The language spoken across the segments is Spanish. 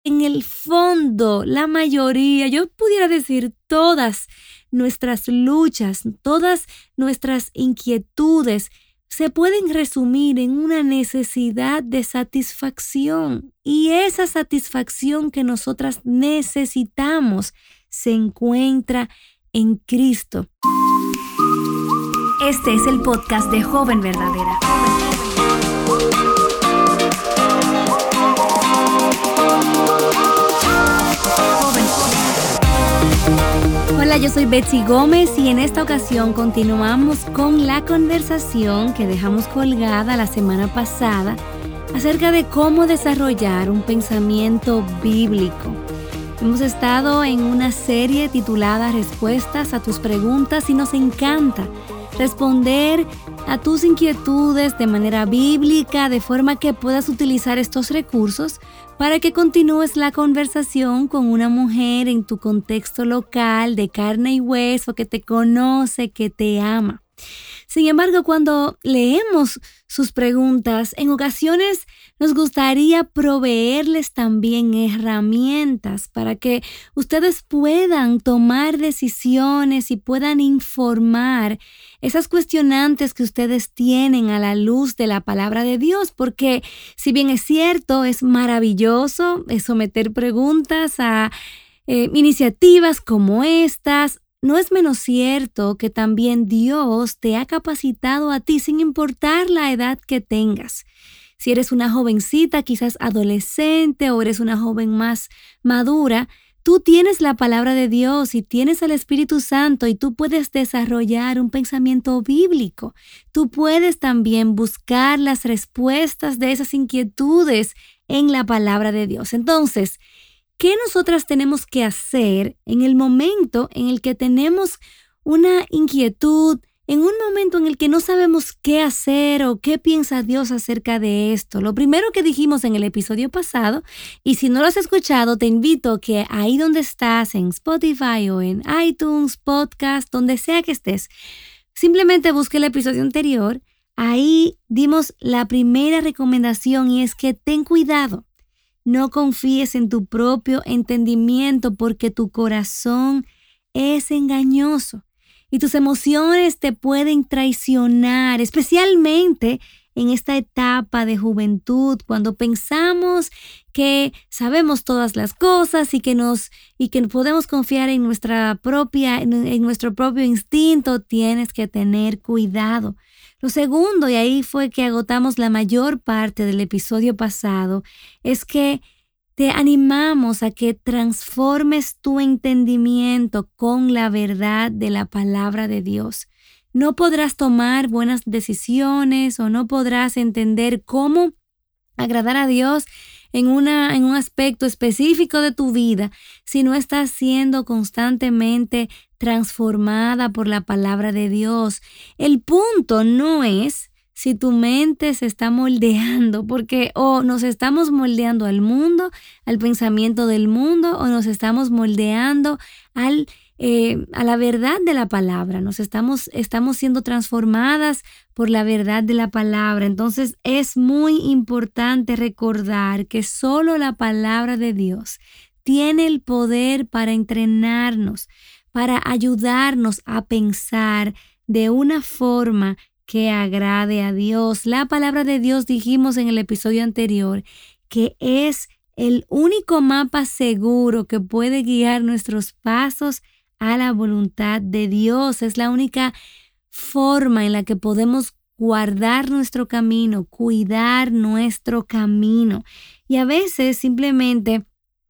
en el fondo, la mayoría, yo pudiera decir todas nuestras luchas, todas nuestras inquietudes, se pueden resumir en una necesidad de satisfacción. Y esa satisfacción que nosotras necesitamos se encuentra en Cristo. Este es el podcast de Joven Verdadera. Hola, yo soy Betsy Gómez y en esta ocasión continuamos con la conversación que dejamos colgada la semana pasada acerca de cómo desarrollar un pensamiento bíblico. Hemos estado en una serie titulada Respuestas a tus preguntas y nos encanta responder a tus inquietudes de manera bíblica, de forma que puedas utilizar estos recursos para que continúes la conversación con una mujer en tu contexto local, de carne y hueso, que te conoce, que te ama. Sin embargo, cuando leemos sus preguntas, en ocasiones nos gustaría proveerles también herramientas para que ustedes puedan tomar decisiones y puedan informar esas cuestionantes que ustedes tienen a la luz de la palabra de Dios, porque si bien es cierto, es maravilloso someter preguntas a iniciativas como estas, no es menos cierto que también Dios te ha capacitado a ti sin importar la edad que tengas. Si eres una jovencita, quizás adolescente, o eres una joven más madura, tú tienes la palabra de Dios y tienes al Espíritu Santo y tú puedes desarrollar un pensamiento bíblico. Tú puedes también buscar las respuestas de esas inquietudes en la palabra de Dios. Entonces, ¿qué nosotras tenemos que hacer en el momento en el que tenemos una inquietud, en un momento en el que no sabemos qué hacer o qué piensa Dios acerca de esto? Lo primero que dijimos en el episodio pasado, y si no lo has escuchado, te invito a que ahí donde estás, en Spotify o en iTunes, podcast, donde sea que estés, simplemente busque el episodio anterior. Ahí dimos la primera recomendación y es que ten cuidado. No confíes en tu propio entendimiento porque tu corazón es engañoso y tus emociones te pueden traicionar, especialmente en esta etapa de juventud, cuando pensamos que sabemos todas las cosas y que podemos confiar en nuestro propio instinto. Tienes que tener cuidado. Lo segundo, y ahí fue que agotamos la mayor parte del episodio pasado, es que te animamos a que transformes tu entendimiento con la verdad de la palabra de Dios. No podrás tomar buenas decisiones o no podrás entender cómo agradar a Dios en un aspecto específico de tu vida si no estás siendo constantemente transformada por la palabra de Dios. El punto no es si tu mente se está moldeando, porque o nos estamos moldeando al mundo, al pensamiento del mundo, o nos estamos moldeando a la verdad de la palabra. Estamos siendo transformadas por la verdad de la palabra. Entonces es muy importante recordar que solo la palabra de Dios tiene el poder para entrenarnos, para ayudarnos a pensar de una forma que agrade a Dios. La palabra de Dios, dijimos en el episodio anterior, que es el único mapa seguro que puede guiar nuestros pasos a la voluntad de Dios. Es la única forma en la que podemos guardar nuestro camino, cuidar nuestro camino. Y a veces simplemente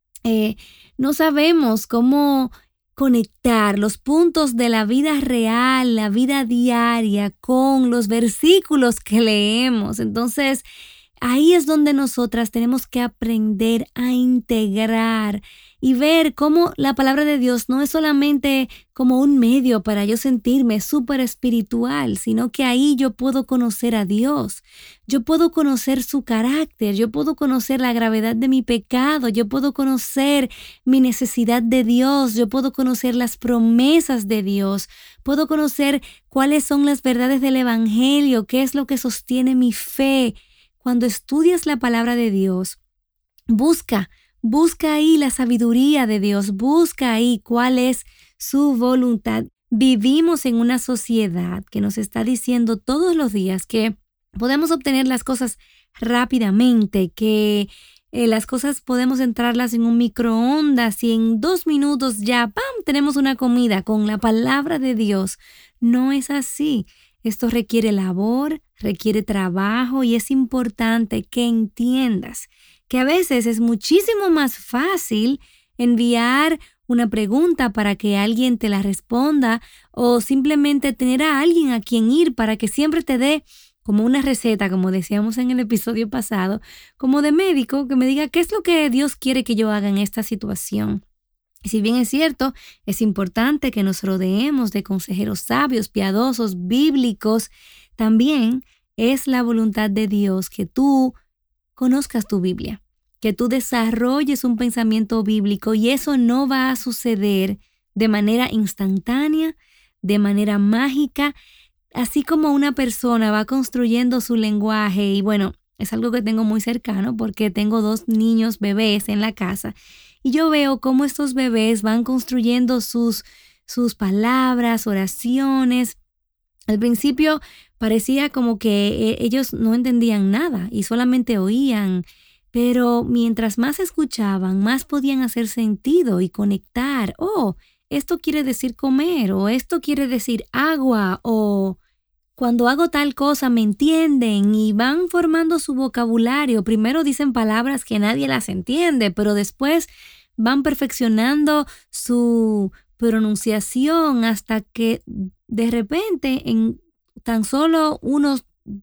no sabemos cómo conectar los puntos de la vida real, la vida diaria, con los versículos que leemos. Entonces, ahí es donde nosotras tenemos que aprender a integrar y ver cómo la palabra de Dios no es solamente como un medio para yo sentirme súper espiritual, sino que ahí yo puedo conocer a Dios, yo puedo conocer su carácter, yo puedo conocer la gravedad de mi pecado, yo puedo conocer mi necesidad de Dios, yo puedo conocer las promesas de Dios, puedo conocer cuáles son las verdades del Evangelio, qué es lo que sostiene mi fe. Cuando estudias la palabra de Dios, busca busca ahí la sabiduría de Dios, busca ahí cuál es su voluntad. Vivimos en una sociedad que nos está diciendo todos los días que podemos obtener las cosas rápidamente, que las cosas podemos entrarlas en un microondas y en 2 minutos ya, ¡pam!, tenemos una comida. Con la palabra de Dios no es así. Esto requiere labor, requiere trabajo y es importante que entiendas que a veces es muchísimo más fácil enviar una pregunta para que alguien te la responda o simplemente tener a alguien a quien ir para que siempre te dé como una receta, como decíamos en el episodio pasado, como de médico, que me diga qué es lo que Dios quiere que yo haga en esta situación. Y si bien es cierto, es importante que nos rodeemos de consejeros sabios, piadosos, bíblicos, también es la voluntad de Dios que tú conozcas tu Biblia, que tú desarrolles un pensamiento bíblico, y eso no va a suceder de manera instantánea, de manera mágica, así como una persona va construyendo su lenguaje. Y bueno, es algo que tengo muy cercano porque tengo 2 niños bebés en la casa y yo veo cómo estos bebés van construyendo sus palabras, oraciones. Al principio parecía como que ellos no entendían nada y solamente oían, pero mientras más escuchaban, más podían hacer sentido y conectar. Oh, esto quiere decir comer, o esto quiere decir agua, o cuando hago tal cosa me entienden, y van formando su vocabulario. Primero dicen palabras que nadie las entiende, pero después van perfeccionando su pronunciación hasta que de repente en tan solo unos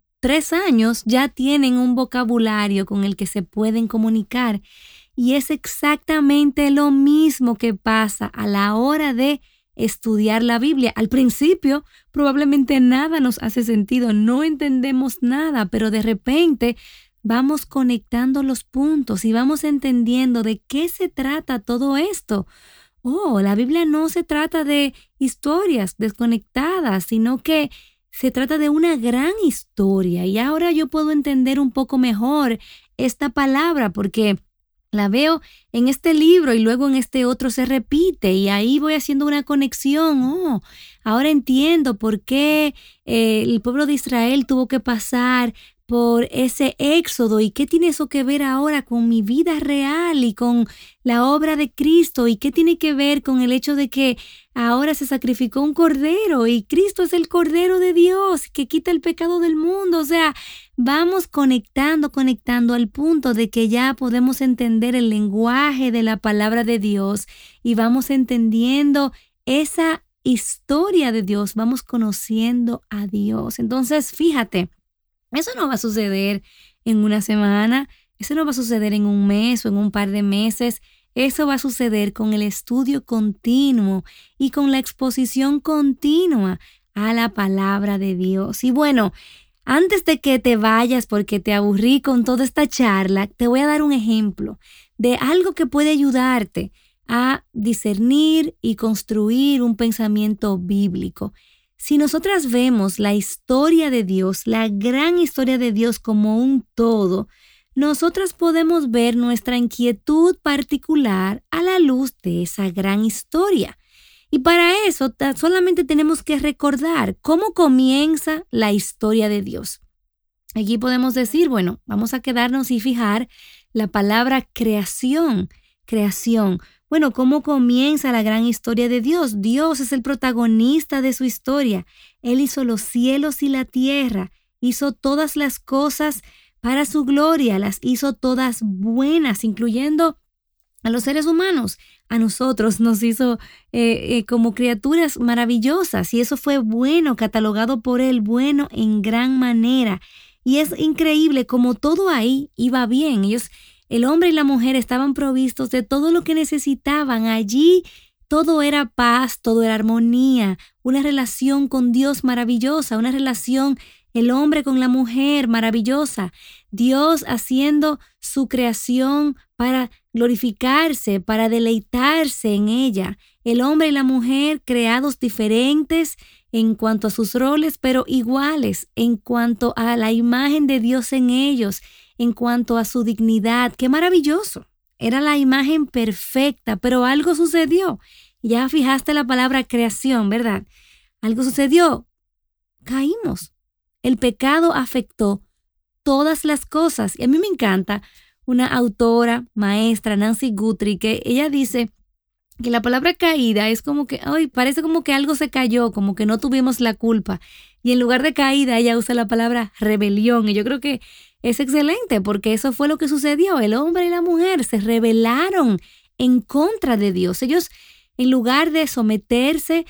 3 años ya tienen un vocabulario con el que se pueden comunicar. Y es exactamente lo mismo que pasa a la hora de estudiar la Biblia. Al principio probablemente nada nos hace sentido, no entendemos nada, pero de repente vamos conectando los puntos y vamos entendiendo de qué se trata todo esto. Oh, la Biblia no se trata de historias desconectadas, sino que se trata de una gran historia. Y ahora yo puedo entender un poco mejor esta palabra porque la veo en este libro y luego en este otro se repite, y ahí voy haciendo una conexión. Oh, ahora entiendo por qué el pueblo de Israel tuvo que pasar por ese éxodo, y qué tiene eso que ver ahora con mi vida real y con la obra de Cristo, y qué tiene que ver con el hecho de que ahora se sacrificó un cordero y Cristo es el Cordero de Dios que quita el pecado del mundo. O sea, vamos conectando al punto de que ya podemos entender el lenguaje de la palabra de Dios y vamos entendiendo esa historia de Dios, vamos conociendo a Dios. Entonces, fíjate, eso no va a suceder en una semana, eso no va a suceder en un mes o en un par de meses. Eso va a suceder con el estudio continuo y con la exposición continua a la palabra de Dios. Y bueno, antes de que te vayas porque te aburrí con toda esta charla, te voy a dar un ejemplo de algo que puede ayudarte a discernir y construir un pensamiento bíblico. Si nosotras vemos la historia de Dios, la gran historia de Dios como un todo, nosotras podemos ver nuestra inquietud particular a la luz de esa gran historia. Y para eso solamente tenemos que recordar cómo comienza la historia de Dios. Aquí podemos decir, bueno, vamos a quedarnos y fijar la palabra creación. Creación. Bueno, ¿cómo comienza la gran historia de Dios? Dios es el protagonista de su historia. Él hizo los cielos y la tierra, hizo todas las cosas para su gloria, las hizo todas buenas, incluyendo a los seres humanos. A nosotros nos hizo como criaturas maravillosas, y eso fue bueno, catalogado por Él, bueno en gran manera. Y es increíble como todo ahí iba bien. El hombre y la mujer estaban provistos de todo lo que necesitaban. Allí todo era paz, todo era armonía, una relación con Dios maravillosa, una relación el hombre con la mujer maravillosa, Dios haciendo su creación para glorificarse, para deleitarse en ella. El hombre y la mujer creados diferentes en cuanto a sus roles, pero iguales en cuanto a la imagen de Dios en ellos, en cuanto a su dignidad. ¡Qué maravilloso! era la imagen perfecta, pero algo sucedió. Ya fijaste la palabra creación, ¿verdad? Algo sucedió. Caímos. El pecado afectó todas las cosas. Y a mí me encanta una autora, maestra, Nancy Guthrie, que ella dice que la palabra caída es como que, ay, parece como que algo se cayó, como que no tuvimos la culpa. Y en lugar de caída, ella usa la palabra rebelión. Y yo creo que es excelente porque eso fue lo que sucedió. El hombre y la mujer se rebelaron en contra de Dios. Ellos, en lugar de someterse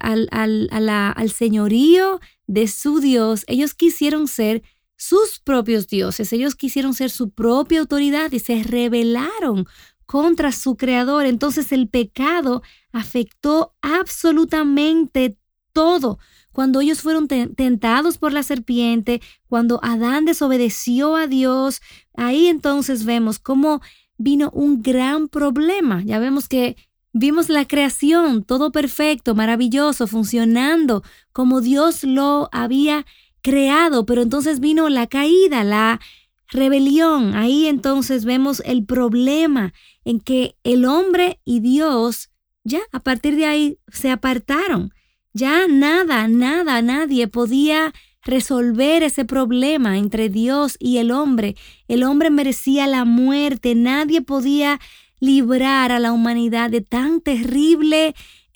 al señorío de su Dios, ellos quisieron ser sus propios dioses. Ellos quisieron ser su propia autoridad y se rebelaron contra su creador. Entonces el pecado afectó absolutamente todo. Cuando ellos fueron tentados por la serpiente, cuando Adán desobedeció a Dios, ahí entonces vemos cómo vino un gran problema. Ya vemos que vimos la creación, todo perfecto, maravilloso, funcionando como Dios lo había creado, pero entonces vino la caída, la rebelión. Ahí entonces vemos el problema en que el hombre y Dios ya a partir de ahí se apartaron. Ya nadie podía resolver ese problema entre Dios y el hombre. El hombre merecía la muerte. Nadie podía librar a la humanidad de tan terrible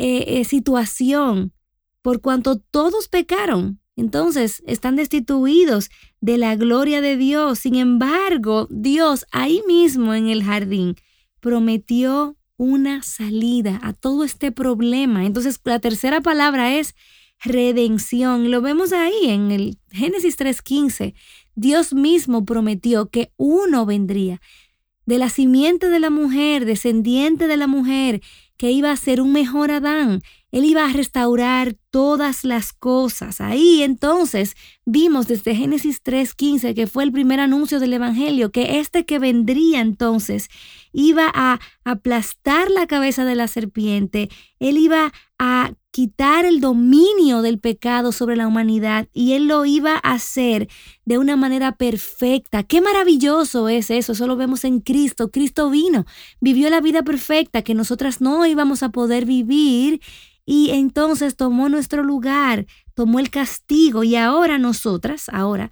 situación, por cuanto todos pecaron. Entonces están destituidos de la gloria de Dios. Sin embargo, Dios ahí mismo en el jardín prometió una salida a todo este problema. Entonces la tercera palabra es redención. Lo vemos ahí en el Génesis 3:15. Dios mismo prometió que uno vendría de la simiente de la mujer, descendiente de la mujer, que iba a ser un mejor Adán. Él iba a restaurar todas las cosas. Ahí entonces vimos desde Génesis 3:15, que fue el primer anuncio del Evangelio, que este que vendría entonces iba a aplastar la cabeza de la serpiente. Él iba a quitar el dominio del pecado sobre la humanidad y él lo iba a hacer de una manera perfecta. ¡Qué maravilloso es eso! Eso lo vemos en Cristo. Cristo vino, vivió la vida perfecta que nosotras no íbamos a poder vivir y entonces tomó nuestro lugar, tomó el castigo y ahora nosotras,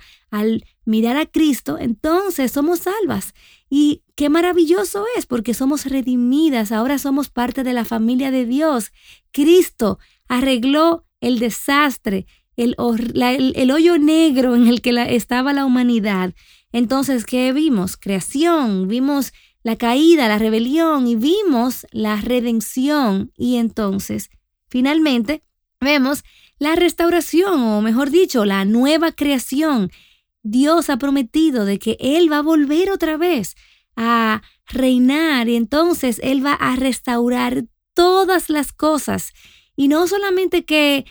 al mirar a Cristo, entonces somos salvas. Y qué maravilloso es porque somos redimidas, ahora somos parte de la familia de Dios. Cristo arregló el desastre, el hoyo negro en el que estaba la humanidad. Entonces, ¿qué vimos? Creación, vimos la caída, la rebelión y vimos la redención. Y entonces, finalmente, vemos la restauración, o mejor dicho, la nueva creación. Dios ha prometido de que Él va a volver otra vez a reinar y entonces Él va a restaurar todas las cosas. Y no solamente que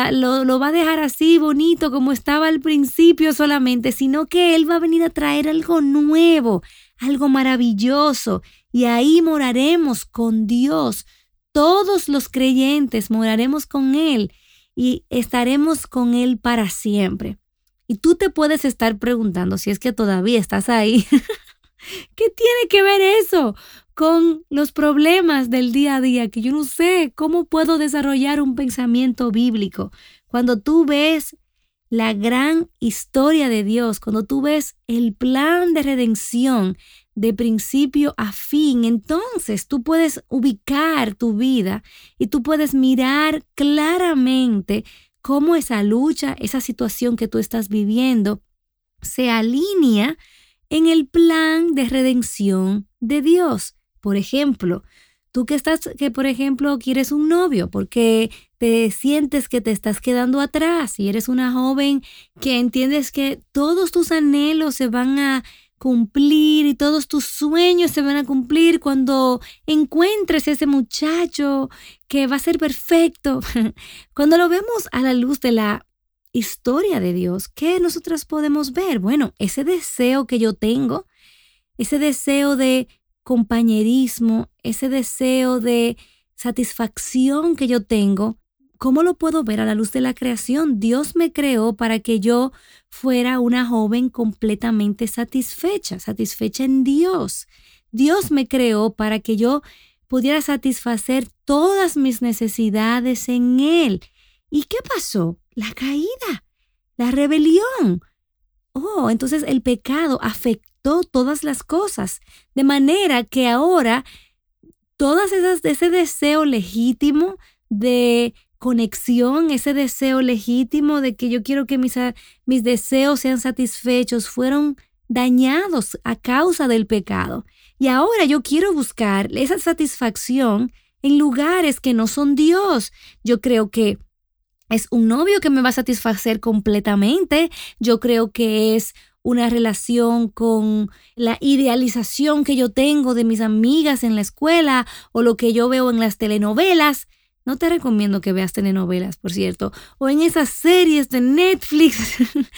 lo va a dejar así bonito como estaba al principio solamente, sino que Él va a venir a traer algo nuevo, algo maravilloso. Y ahí moraremos con Dios. Todos los creyentes moraremos con Él y estaremos con Él para siempre. Y tú te puedes estar preguntando, si es que todavía estás ahí, ¿qué tiene que ver eso con los problemas del día a día? Que yo no sé cómo puedo desarrollar un pensamiento bíblico. Cuando tú ves la gran historia de Dios, cuando tú ves el plan de redención de principio a fin, entonces tú puedes ubicar tu vida y tú puedes mirar claramente cómo esa lucha, esa situación que tú estás viviendo, se alinea en el plan de redención de Dios. Por ejemplo, tú que por ejemplo quieres un novio porque te sientes que te estás quedando atrás y eres una joven que entiendes que todos tus anhelos se van a cumplir y todos tus sueños se van a cumplir cuando encuentres ese muchacho que va a ser perfecto. Cuando lo vemos a la luz de la historia de Dios, ¿qué nosotras podemos ver? Bueno, ese deseo que yo tengo, ese deseo de compañerismo, ese deseo de satisfacción que yo tengo, ¿cómo lo puedo ver a la luz de la creación? Dios me creó para que yo fuera una joven completamente satisfecha en Dios. Dios me creó para que yo pudiera satisfacer todas mis necesidades en Él. ¿Y qué pasó? La caída, la rebelión. Oh, entonces el pecado afectó todas las cosas, de manera que ahora ese deseo legítimo de conexión, ese deseo legítimo de que yo quiero que mis deseos sean satisfechos, fueron dañados a causa del pecado. Y ahora yo quiero buscar esa satisfacción en lugares que no son Dios. Yo creo que es un novio que me va a satisfacer completamente. Yo creo que es una relación con la idealización que yo tengo de mis amigas en la escuela o lo que yo veo en las telenovelas. No te recomiendo que veas telenovelas, por cierto, o en esas series de Netflix.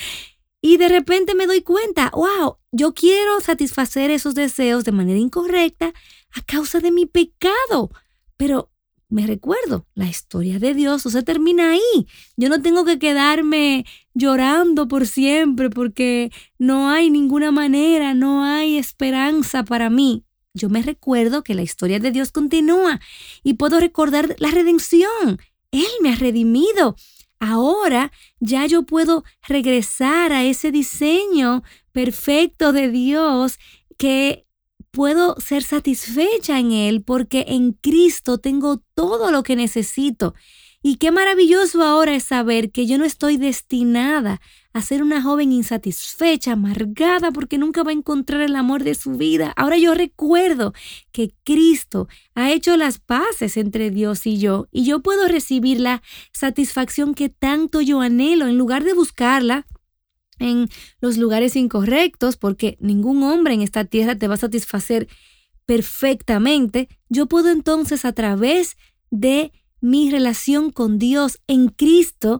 Y de repente me doy cuenta, wow, yo quiero satisfacer esos deseos de manera incorrecta a causa de mi pecado. Pero me recuerdo, la historia de Dios no se termina ahí. Yo no tengo que quedarme llorando por siempre porque no hay ninguna manera, no hay esperanza para mí. Yo me recuerdo que la historia de Dios continúa y puedo recordar la redención. Él me ha redimido. Ahora ya yo puedo regresar a ese diseño perfecto de Dios, que puedo ser satisfecha en Él porque en Cristo tengo todo lo que necesito. Y qué maravilloso ahora es saber que yo no estoy destinada a ser una joven insatisfecha, amargada, porque nunca va a encontrar el amor de su vida. Ahora yo recuerdo que Cristo ha hecho las paces entre Dios y yo puedo recibir la satisfacción que tanto yo anhelo, en lugar de buscarla en los lugares incorrectos, porque ningún hombre en esta tierra te va a satisfacer perfectamente. Yo puedo entonces, a través de mi relación con Dios en Cristo,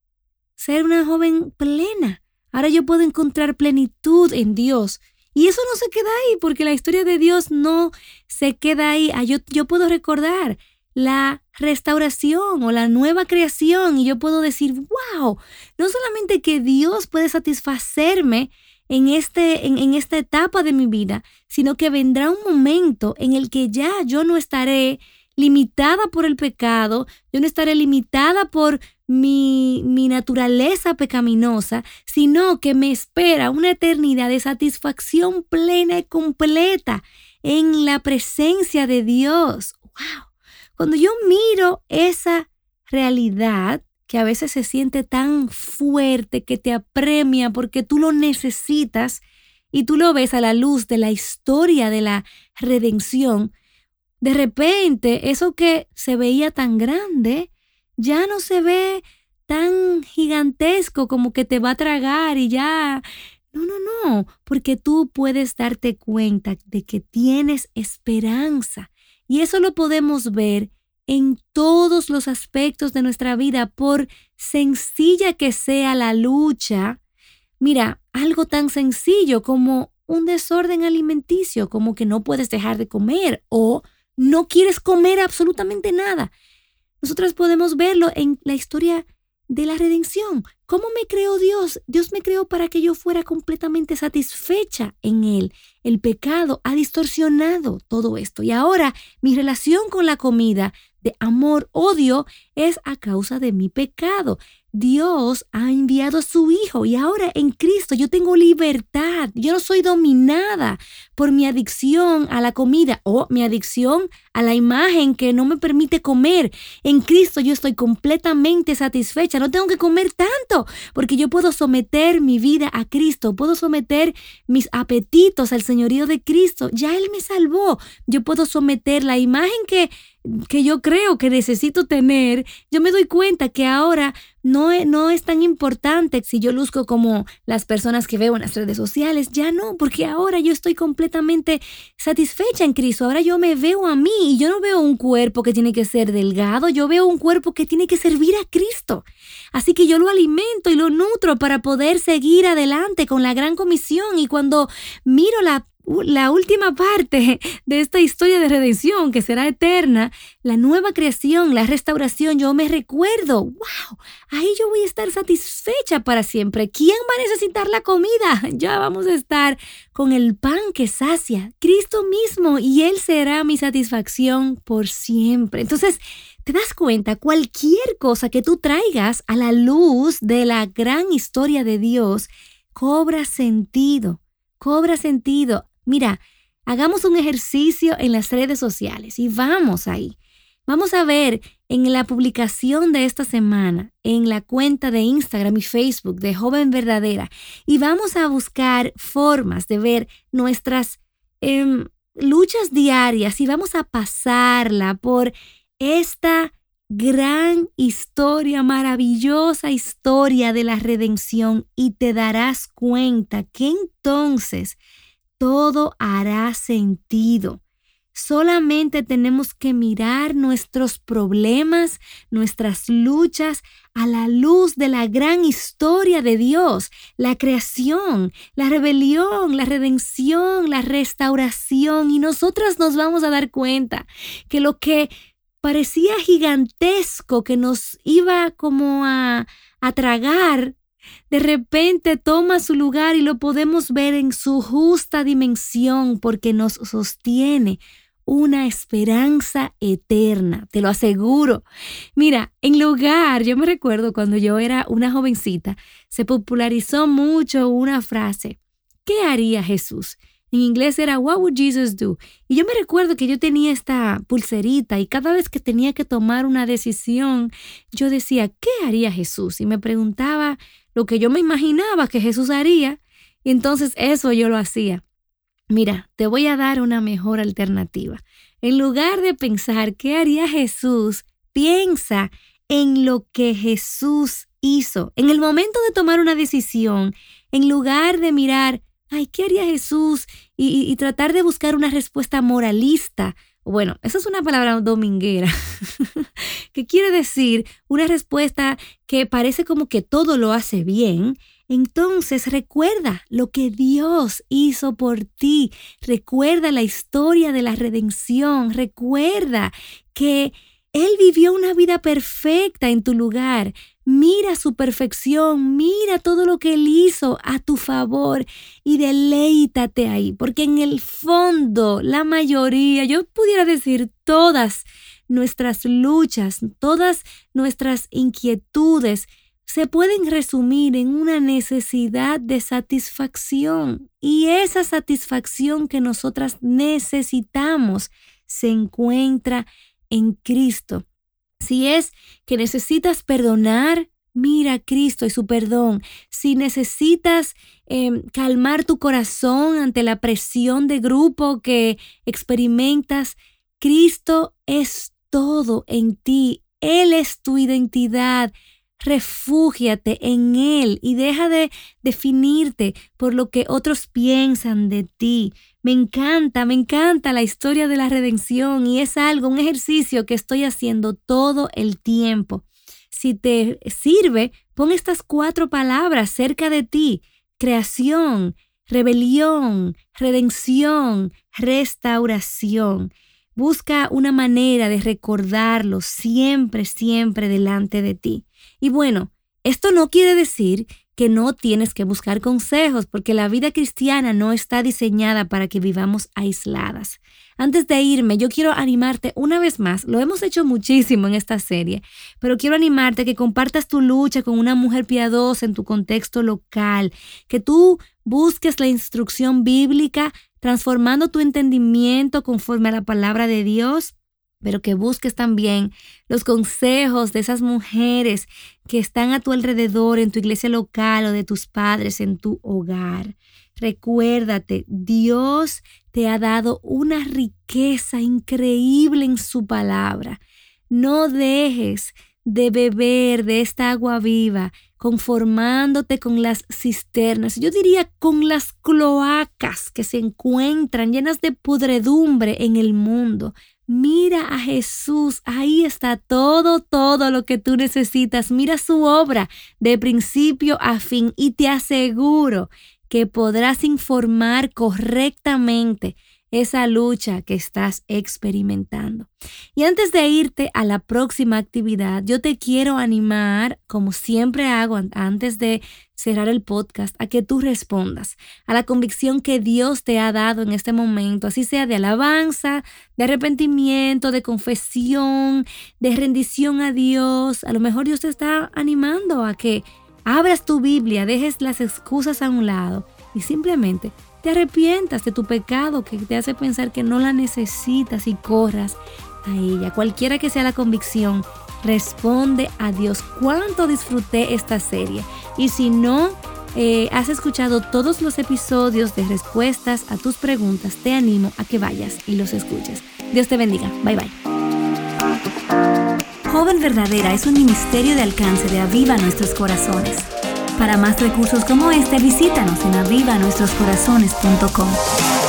ser una joven plena. Ahora yo puedo encontrar plenitud en Dios. Y eso no se queda ahí, porque la historia de Dios no se queda ahí. Yo puedo recordar la restauración o la nueva creación y yo puedo decir, wow, no solamente que Dios puede satisfacerme en esta etapa de mi vida, sino que vendrá un momento en el que ya yo no estaré limitada por el pecado, yo no estaré limitada por mi naturaleza pecaminosa, sino que me espera una eternidad de satisfacción plena y completa en la presencia de Dios. ¡Wow! Cuando yo miro esa realidad que a veces se siente tan fuerte, que te apremia porque tú lo necesitas y tú lo ves a la luz de la historia de la redención, de repente eso que se veía tan grande ya no se ve tan gigantesco como que te va a tragar y ya. No, porque tú puedes darte cuenta de que tienes esperanza. Y eso lo podemos ver en todos los aspectos de nuestra vida, por sencilla que sea la lucha. Mira, algo tan sencillo como un desorden alimenticio, como que no puedes dejar de comer o no quieres comer absolutamente nada. Nosotros podemos verlo en la historia de la redención. ¿Cómo me creó Dios? Dios me creó para que yo fuera completamente satisfecha en Él. El pecado ha distorsionado todo esto. Y ahora mi relación con la comida de amor-odio es a causa de mi pecado. Dios ha enviado a su Hijo y ahora en Cristo yo tengo libertad. Yo no soy dominada por mi adicción a la comida o mi adicción a la imagen que no me permite comer. En Cristo yo estoy completamente satisfecha. No tengo que comer tanto porque yo puedo someter mi vida a Cristo. Puedo someter mis apetitos al señorío de Cristo. Ya Él me salvó. Yo puedo someter la imagen que yo creo que necesito tener. Yo me doy cuenta que ahora no es tan importante si yo luzco como las personas que veo en las redes sociales. Ya no, porque ahora yo estoy completamente satisfecha en Cristo. Ahora yo me veo a mí y yo no veo un cuerpo que tiene que ser delgado. Yo veo un cuerpo que tiene que servir a Cristo. Así que yo lo alimento y lo nutro para poder seguir adelante con la gran comisión. Y cuando miro la última parte de esta historia de redención que será eterna, la nueva creación, la restauración, yo me recuerdo, wow, ahí yo voy a estar satisfecha para siempre. ¿Quién va a necesitar la comida? Ya vamos a estar con el pan que sacia, Cristo mismo, y Él será mi satisfacción por siempre. Entonces, ¿te das cuenta? Cualquier cosa que tú traigas a la luz de la gran historia de Dios cobra sentido. Cobra sentido. Mira, hagamos un ejercicio en las redes sociales y vamos ahí. Vamos a ver en la publicación de esta semana, en la cuenta de Instagram y Facebook de Joven Verdadera, y vamos a buscar formas de ver nuestras luchas diarias y vamos a pasarla por esta gran historia, maravillosa historia de la redención, y te darás cuenta que entonces todo hará sentido. Solamente tenemos que mirar nuestros problemas, nuestras luchas a la luz de la gran historia de Dios, la creación, la rebelión, la redención, la restauración, y nosotras nos vamos a dar cuenta que lo que parecía gigantesco, que nos iba como a tragar, de repente toma su lugar y lo podemos ver en su justa dimensión porque nos sostiene una esperanza eterna, te lo aseguro. Mira, yo me recuerdo cuando yo era una jovencita, se popularizó mucho una frase: ¿qué haría Jesús? En inglés era What would Jesus do? Y yo me recuerdo que yo tenía esta pulserita y cada vez que tenía que tomar una decisión, yo decía, ¿qué haría Jesús? Y me preguntaba lo que yo me imaginaba que Jesús haría, y entonces eso yo lo hacía. Mira, te voy a dar una mejor alternativa. En lugar de pensar qué haría Jesús, piensa en lo que Jesús hizo. En el momento de tomar una decisión, en lugar de mirar, ay, ¿qué haría Jesús? Y tratar de buscar una respuesta moralista. Bueno, esa es una palabra dominguera, que quiere decir una respuesta que parece como que todo lo hace bien. Entonces recuerda lo que Dios hizo por ti. Recuerda la historia de la redención. Recuerda que Él vivió una vida perfecta en tu lugar. Mira su perfección, mira todo lo que Él hizo a tu favor y deleítate ahí, porque en el fondo, la mayoría, yo pudiera decir todas nuestras luchas, todas nuestras inquietudes se pueden resumir en una necesidad de satisfacción, y esa satisfacción que nosotras necesitamos se encuentra en Cristo. Si es que necesitas perdonar, mira a Cristo y su perdón. Si necesitas calmar tu corazón ante la presión de grupo que experimentas, Cristo es todo en ti. Él es tu identidad. Refúgiate en Él y deja de definirte por lo que otros piensan de ti. Me encanta la historia de la redención, y es un ejercicio que estoy haciendo todo el tiempo. Si te sirve, pon estas 4 palabras cerca de ti: creación, rebelión, redención, restauración. Busca una manera de recordarlo siempre, siempre delante de ti. Y bueno, esto no quiere decir que no tienes que buscar consejos, porque la vida cristiana no está diseñada para que vivamos aisladas. Antes de irme, yo quiero animarte una vez más. Lo hemos hecho muchísimo en esta serie, pero quiero animarte a que compartas tu lucha con una mujer piadosa en tu contexto local, que tú busques la instrucción bíblica, transformando tu entendimiento conforme a la palabra de Dios, pero que busques también los consejos de esas mujeres que están a tu alrededor, en tu iglesia local o de tus padres en tu hogar. Recuérdate, Dios te ha dado una riqueza increíble en su palabra. No dejes de beber de esta agua viva, conformándote con las cisternas, yo diría con las cloacas que se encuentran llenas de pudredumbre en el mundo. Mira a Jesús, ahí está todo lo que tú necesitas. Mira su obra de principio a fin y te aseguro que podrás informar correctamente esa lucha que estás experimentando. Y antes de irte a la próxima actividad, yo te quiero animar, como siempre hago antes de cerrar el podcast, a que tú respondas a la convicción que Dios te ha dado en este momento, así sea de alabanza, de arrepentimiento, de confesión, de rendición a Dios. A lo mejor Dios te está animando a que abras tu Biblia, dejes las excusas a un lado y simplemente te arrepientas de tu pecado que te hace pensar que no la necesitas y corras a ella. Cualquiera que sea la convicción, responde a Dios. ¿Cuánto disfruté esta serie? Y si no has escuchado todos los episodios de respuestas a tus preguntas, te animo a que vayas y los escuches. Dios te bendiga. Bye bye. Joven Verdadera es un ministerio de alcance de Aviva Nuestros Corazones. Para más recursos como este, visítanos en avivanuestroscorazones.com.